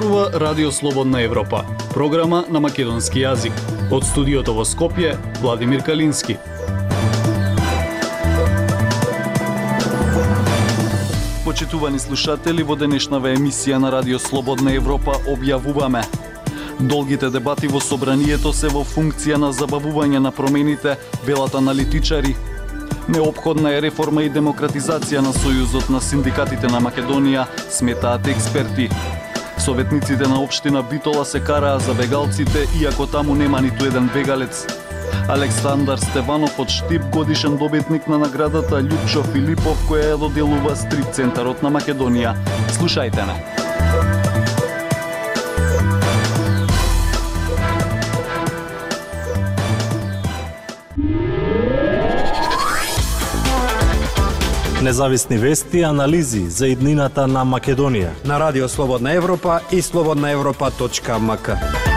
Зборува Радио Слободна Европа, програма на македонски јазик. Од студиото во Скопје, Владимир Калински. Почитувани слушатели, во денешнава емисија на Радио Слободна Европа објавуваме: долгите дебати во собранието се во функција на забавување на промените, велат аналитичари. Неопходна е реформа и демократизација на Сојузот на синдикатите на Македонија, сметаат експерти. Советниците на општина Битола се караа за бегалците, иако таму нема ниту еден бегалец. Александар Стеванов од Штип, годишен добитник на наградата Љупчо Филипов, која ја доделува Стрип центарот на Македонија. Слушајте ме. Независни вести и анализи за иднината на Македонија на Радио Слободна Европа и slobodnaevropa.mk.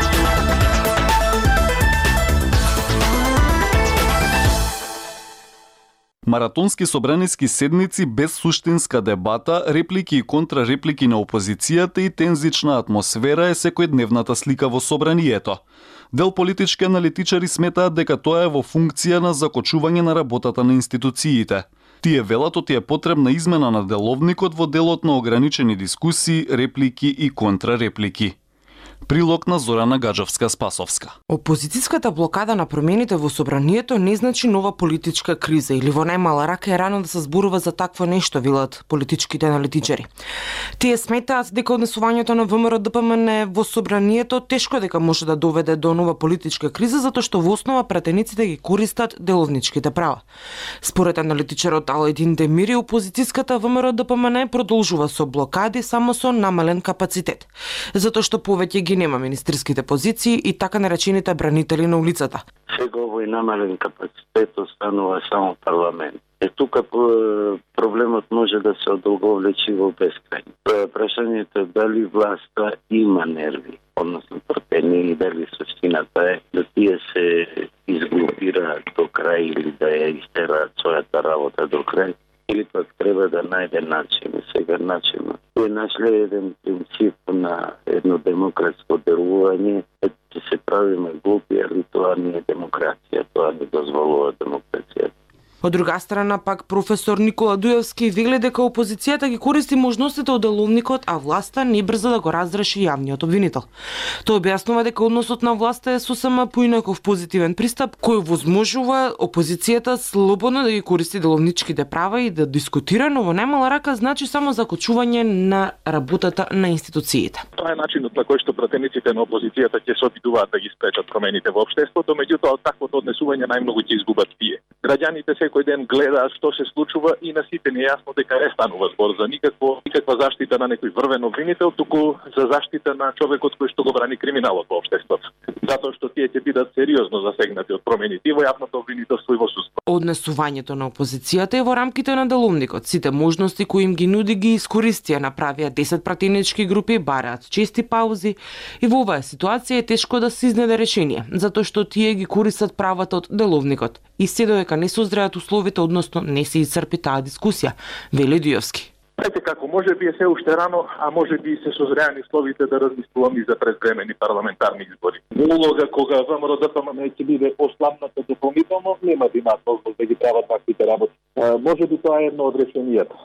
Маратонски собраниски седници без суштинска дебата, реплики и контрареплики на опозицијата и тензична атмосфера е секојдневната слика во собранието. Дел политички аналитичари сметаат дека тоа е во функција на закочување на работата на институциите. Тие велат оти е потребна измена на деловникот во делот на ограничени дискусии, реплики и контрареплики. Прилог на Зорана Гаджовска-Спасовска. Опозицијската блокада на промените во собранието не значи нова политичка криза или во најмала рака е рано да се зборува за такво нешто, велат политичките аналитичари. Тие сметаат дека однесувањето на ВМРО-ДПМН во собранието тешко дека може да доведе до нова политичка криза, затоа што во основа претениците ги користат деловничките права. Според аналитичарот Алајдин Демири, опозицијската ВМРО-ДПМН продолжува со блокади само со намален капацитет, затоа што повеќе ги нема министерските позиции и така наречените бранители на улицата. Сега овој намален капацитет останува само парламент. Тука проблемот може да се одолговлечи во бескрај. Прашањето е дали власта има нерви, односно трпение, и дали суштината е да тие се изглупираат до крај или да ја истераат својата работа до крај, или пак треба да најде начин. Сега начинот е нашле еден принцип на едно демократско делување, че се правиме глупи, али тоа не е демокрација, тоа не дозволува демокрацијата. Од друга страна пак професор Никола Дуевски вели дека опозицијата ги користи можностите од деловникот, а власта не брза да го разреши јавниот обвинител. Тој објаснува дека односот на власта е сосема поинаков позитивен пристап кој возможува опозицијата слободно да ги користи деловничките права и да дискутира, но во најмала рака значи само закочување на работата на институциите. Тоа е начинот на кој што пратениците на опозицијата ќе се обидуваат да ги спречат промените во општеството, меѓутоа од таквото однесување најмногу ќе изгубат тие. Граѓаните секој ден гледаат што се случува и на сите не е јасно дека не станува збор за никаква заштита на некој врвен обвинител, туку за заштита на човекот кој што го брани криминалот во општеството. Затоа што тие ќе бидат сериозно засегнати од промените и во јавното обвинителство и во судство. Однесувањето на опозицијата е во рамките на деловникот. Сите можности кои им ги нуди ги искористија, направија 10 пратенички групи, бараат чести паузи и во оваа ситуација е тешко да се изнеде решение, затоа што тие ги користат правата од деловникот. И се додека не созреат условите, односно не се исцрпи таа дискусија, вели Дуевски. Ете како, може би е се уште рано, а може би се созреани условите да размислуваме и за предвремени парламентарни избори. Улога кога ВМРО-ДПМН ќе биде ослабната дополнително, нема да имаат возможност да ги прават ваквите работи. Може би тоа е едно од решенијата.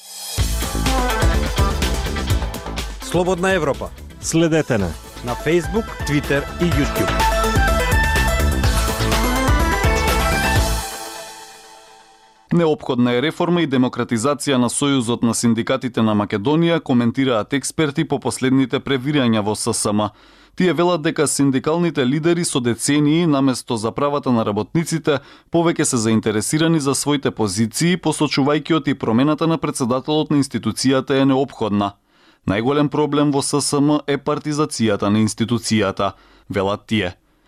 Слободна Европа. Следете на Facebook, Twitter и YouTube. Неопходна е реформа и демократизација на Сојузот на синдикатите на Македонија, коментираат експерти по последните превирања во ССМ. Тие велат дека синдикалните лидери со децении наместо за правата на работниците повеќе се заинтересирани за своите позиции, посочувајќи оти промената на председателот на институцијата е неопходна. Најголем проблем во ССМ е партизацијата на институцијата, велат тие.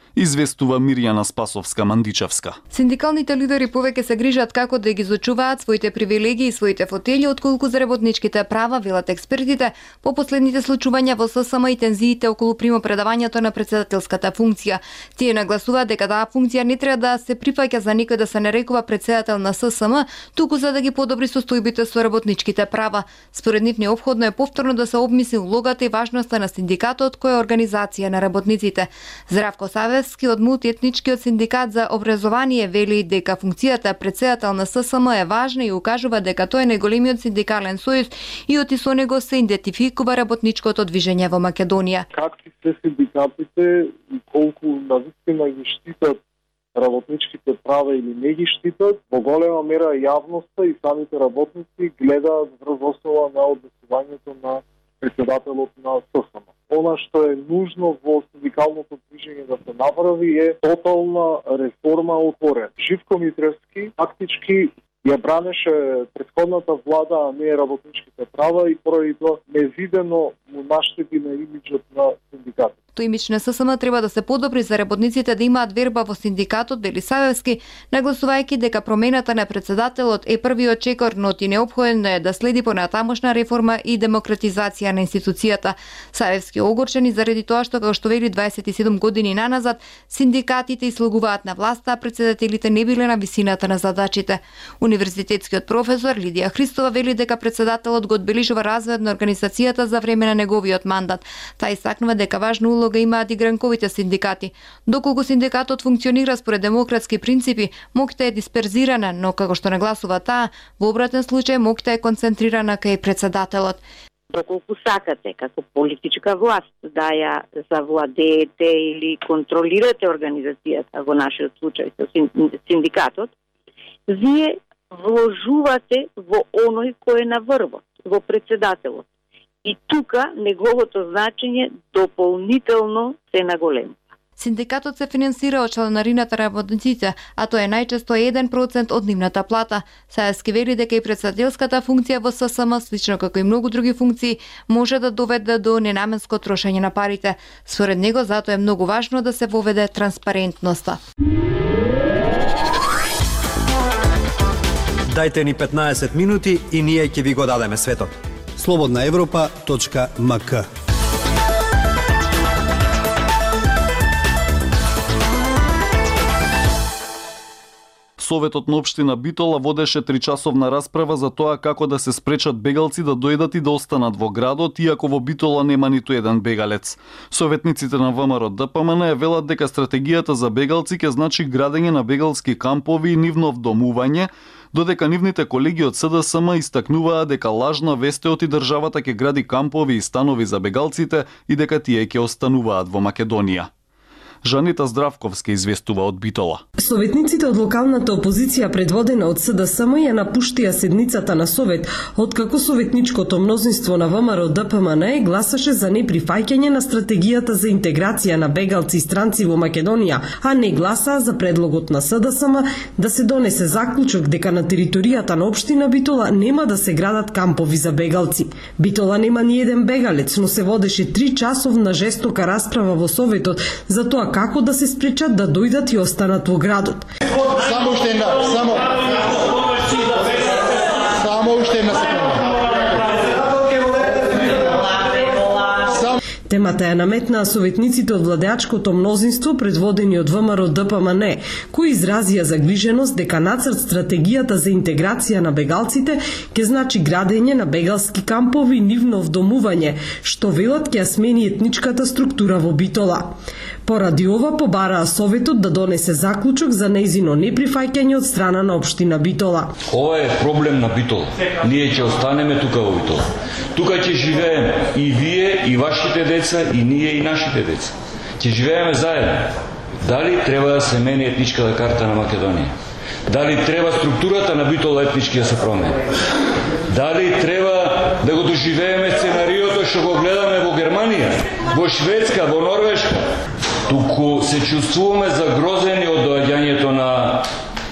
известува Мирјана Спасовска-Мандичевска. Синдикалните лидери повеќе се грижат како да ги изучуваат своите привилегии и своите фотели отколку за работничките права, велат експертите, по последните случувања во ССМ и тензиите околу примопредавањето на председателската функција. Тие нагласуваат дека таа функција не треба да се прифаќа за некој да се нарекува председател на ССМ, туку за да ги подобри состојбите со работничките права. Според нив неопходно е повторно да се обмисли улогата и важноста на синдикатот кој е организација на работниците. Здравко Савевски од мултиетничкиот синдикат за образование вели дека функцијата председател на ССМ е важна и укажува дека тој е најголемиот синдикален сојуз и оти со него се идентификува работничкото движење во Македонија. Какви се синдикатите и колку навистина ги штитат работничките права или не ги штитат, во голема мера јавноста и самите работници гледаат врз основа на однесувањето на председателот на ССМ. Она што е нужно во синдикалното движење да се направи е тотална реформа отворен. Живко Митревски фактички ја бранеше претходната влада, а не работничките права и поради тоа невидено му наштети на имиджот на синдикатот. Тој имидж на ССМ треба да се подобри за работниците да имаат верба во синдикатот, вели Савевски, нагласувајќи дека промената на председателот е првиот чекор, но ти неопходно е да следи понатамошна реформа и демократизација на институцијата. Савевски огорчен и заради тоа што, како што вели 27 години наназад, синдикатите изслугуваат на власта, а председателите не биле на висината на задачите. Универзитетскиот професор Лидија Христова вели дека председателот го одбележува развојот на организацијата за време на неговиот мандат. Таа истакнува дека важна улога имаат и гранковите синдикати. Доколку синдикатот функционира според демократски принципи, моќта е дисперзирана, но како што нагласува таа, во обратен случај моќта е концентрирана кај председателот. Доколку сакате како политичка власт да ја завладеете или контролирате организацијата, во нашиот случај со синдикатот, вие вложувате во оној кој е на врвот, во председателот. И тука неговото значење дополнително се наголема. Синдикатот се финансира од чланарината на работниците, а тоа е најчесто 1% од нивната плата. Саевски вели дека и председателската функција во ССМ, слично како и многу други функции, може да доведе до ненаменско трошење на парите. Според него, затоа е многу важно да се воведе транспарентноста. Дајте ни 15 минути и ние ќе ви го дадеме светот. slobodnaevropa.mk Советот на општина Битола водеше 3-часовна расправа за тоа како да се спречат бегалци да дојдат и да останат во градот, иако во Битола нема ниту еден бегалец. Советниците на ВМРО ДПМН велат дека стратегијата за бегалци ќе значи градење на бегалски кампови и нивно вдомување, додека нивните колеги од СДСМ истакнуваа дека лажна вест е оти државата ќе гради кампови и станови за бегалците и дека тие ќе остануваат во Македонија. Жанита Здравковска известува од Битола. Советниците од локалната опозиција предводена од СДСМ ја напуштија седницата на Совет, откако советничкото мнозинство на ВМРО ДПМН гласаше за неприфаќање на стратегијата за интеграција на бегалци и странци во Македонија, а не гласаа за предлогот на СДСМ да се донесе заклучок дека на територијата на општина Битола нема да се градат кампови за бегалци. Битола нема ни еден бегалец, но се водеше 3-часовна жестока расправа во Советот за тоа како да се спречат да дојдат и останат во градот. Само уште една секунда. Темата ја наметнаа советниците од владеачкото мнозинство предводени од ВМРО ДПМН, кои изразија загриженост дека нацрт стратегијата за интеграција на бегалците ќе значи градење на бегалски кампови и нивно вдомување, што велат ќе смени етничката структура во Битола. Поради ова побараа Советот да донесе заклучок за нејзино неприфаќање од страна на општина Битола. Ова е проблем на Битола. Ние ќе останеме тука во Битола. Тука ќе живееме и вие, и вашите деца, и ние, и нашите деца. Ќе живееме заедно. Дали треба да се мени етничката карта на Македонија? Дали треба структурата на Битола етнички да се промени? Дали треба да го доживееме сценариото што го гледаме во Германија, во Шведска, во Норвешка? Туку се чувствуваме загрозени од доаѓањето на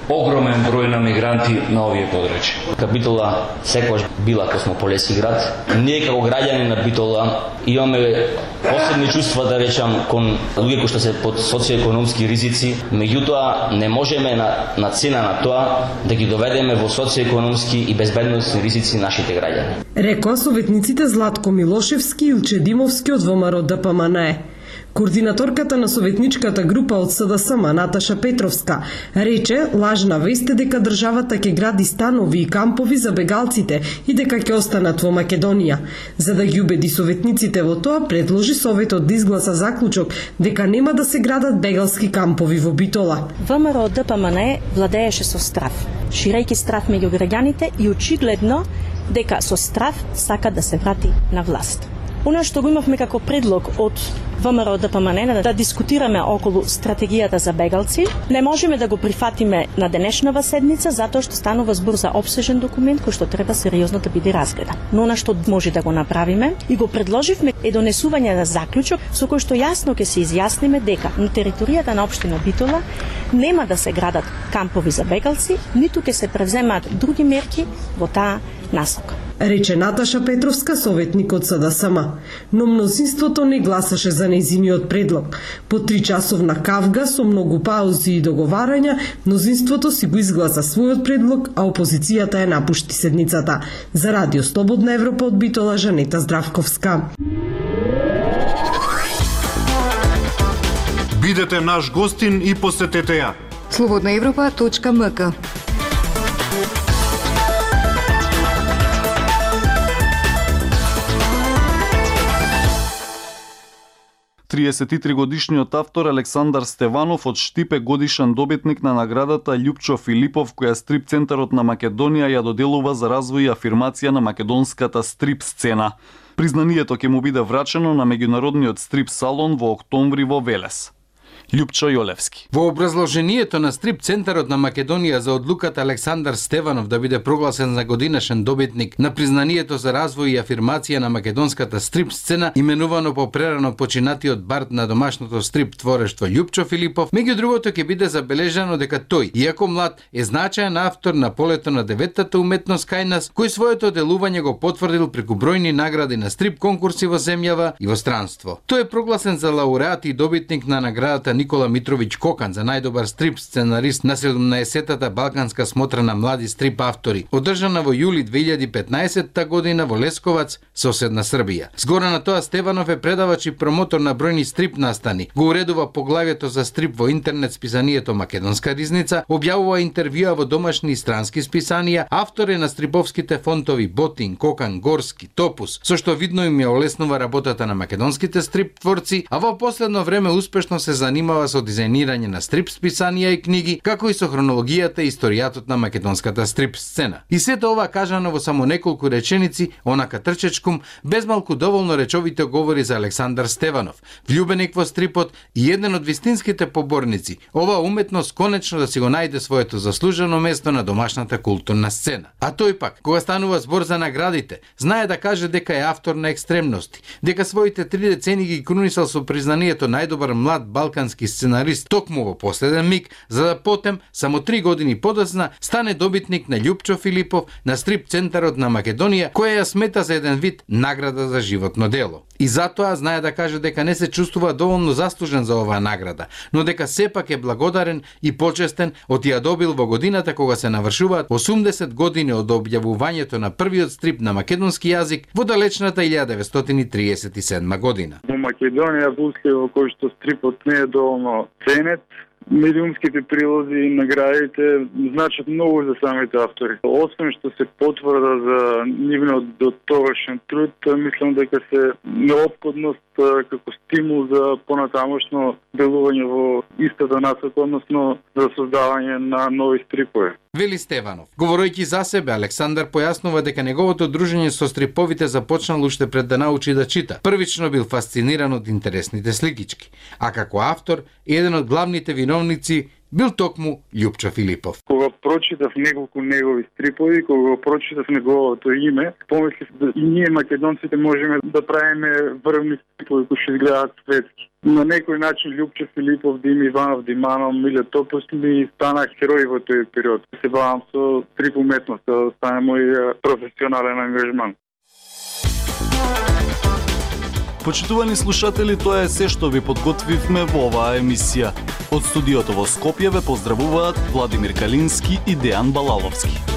огромен број на мигранти на овие подрачја. Битола секогаш била космополетски град. Ние како граѓани на Битола имаме посебни чувства, да речам, кон луѓе кои што се под социоекономски ризици, меѓутоа не можеме на цена на тоа да ги доведеме во социоекономски и безбедносни ризици нашите граѓани. Рекоа советниците Златко Милошевски и Илче Димовски од ВМРО ДПМНЕ. Координаторката на советничката група од СДСМ Наташа Петровска рече лажна вест е дека државата ќе гради станови и кампови за бегалците и дека ќе останат во Македонија. За да ги убеди советниците во тоа, предложи Советот да изгласа заклучок дека нема да се градат бегалски кампови во Битола. ВМРО ДПМНЕ владееше со страв, ширејќи страв меѓу граѓаните и очигледно дека со страв сака да се врати на власт. Она што го имавме како предлог од ВМРО ДПМНЕ да дискутираме околу стратегијата за бегалци, не можеме да го прифатиме на денешнава седница затоа што станува збор за опсежен документ кој што треба сериозно да биде разгледан. Но она што може да го направиме и го предложивме е донесување на заклучок со кој што јасно ќе се изјасниме дека на територијата на општина Битола нема да се градат кампови за бегалци, ниту ќе се превземаат други мерки во таа насока. Рече Наташа Петровска, советник од СДСМ, но мнозинството не гласаше за нејзиниот предлог. По 3-часовна кавга со многу паузи и договарања, мнозинството си го изгласа својот предлог, а опозицијата ја напушти седницата. За Радио Слободна Европа од Битола, Жанета Здравковска. Бидете наш гостин и посетете ја. slobodnaevropa.mk 33-годишниот автор Александар Стеванов од Штип е годишен добитник на наградата Љупчо Филипов, која Стрип центарот на Македонија ја доделува за развој и афирмација на македонската стрип сцена. Признанието ќе му биде врачено на меѓународниот стрип салон во октомври во Велес. Љупчо Јолевски. Во образложението на Стрип центарот на Македонија за одлуката Александар Стеванов да биде прогласен за годинашен добитник на признанието за развој и афирмација на македонската стрип сцена, именувано по прерано починатиот бард на домашното стрип творештво Љупчо Филипов, меѓу другото ќе биде забележано дека тој, иако млад, е значаен автор на полето на деветата уметност кај нас, кој своето делување го потврдил преку бројни награди на стрип конкурси во земјава и во странство. Тој е прогласен за лауреат и добитник на наградата Никола Митровиќ Кокан за најдобар стрип сценарист на 17-тата Балканска смотра на млади стрип автори, одржана во јули 2015 година во Лесковац, соседна Србија. Згора на тоа, Стеванов е предавач и промотор на бројни стрип настани, го уредува поглавието за стрип во интернет списанието Македонска ризница, објавува интервјуа во домашни и странски списанија, автор е на стриповските фонтови Ботин, Кокан, Горски, Топус, со што видно им ја олеснува работата на македонските стрип творци, а во последно време успешно се занимава со дизајнирање на стрип списанија и книги, како и со хронологијата и историјатот на македонската стрип сцена. И сето ова кажано во само неколку реченици, онака трчечкум, без малку доволно речовите говори за Александар Стеванов, влюбеник во стрипот и еден од вистинските поборници, ова уметност конечно да си го најде своето заслужено место на домашната културна сцена. А тој пак, кога станува збор за наградите, знае да каже дека е автор на екстремности, дека своите 3 децени ги крунисал со признанието најдобар млад балкански сценарист токму во последен миг, за да потем, само 3 години подоцна, стане добитник на Љупчо Филипов на Стрип центарот на Македонија, која ја смета за еден вид награда за животно дело. И затоа знае да каже дека не се чувствува доволно заслужен за оваа награда, но дека сепак е благодарен и почестен од ја добил во годината кога се навршуваат 80 години од објавувањето на првиот стрип на македонски јазик во далечната 1937 година. Во Македонија случај во кој што стрипот не е доволно ценет, медиумските прилози и наградите значат многу за самите автори. Освен што се потврда за нивниот дотогашен труд, мислам дека се неопходност како стимул за понатамошно делување во истата насока, односно за создавање на нови стрипови. Вели Стеванов. Говорејќи за себе, Александар појаснува дека неговото дружење со стриповите започнало уште пред да научи да чита. Првично бил фасциниран од интересните сликички, а како автор еден од главните виновници бил токму Љупчо Филипов. Кога прочитав неколку негови стрипови, кога прочитав неговото име, помислив да и ние македонците можеме да правиме врвни стрипови кои ќе изгледаат светски. На некој начин Љупчо Филипов, Дими Иванов, Диманов, Миле Топосли стана херои во тој период. Се бавам со стрип уметноста, да стане мој професионален ангажман. Почитувани слушатели, тоа е се што ви подготвивме во оваа емисија. Од студиото во Скопје ве поздравуваат Владимир Калински и Дејан Балаловски.